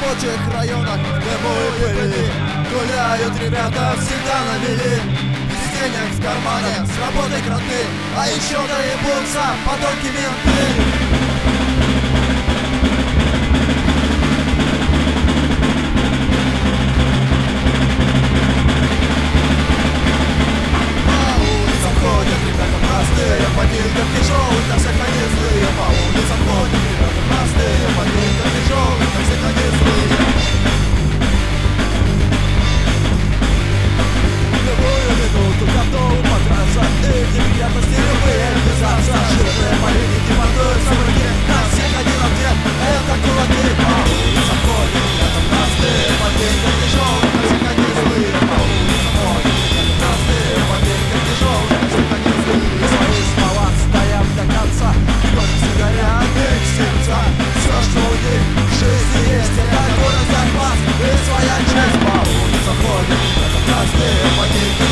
рабочих районах, где мы были. Гуляют ребята всегда на мели, без денег в кармане, с работой кроты, а еще доебутся подонки менты. Под ним тяжелых, на всех они злые. По улицам ходят ребята простые, под ним тяжелых, на всех они злые. Любую минуту готовы подраться, и неприятности любые ввязаться. Жирные политики мордуются в руке, на всех один ответ — это кулаки. По улицам ходят ребята простые, под ним тяжелых, на всех они злые. По улицам ходят ребята простые, под ним тяжелых, на всех они злые. До конца, только горят их сердца. Все, что у них в жизни есть, это город запас и своя честь. По улицам ходят, это простые, по ним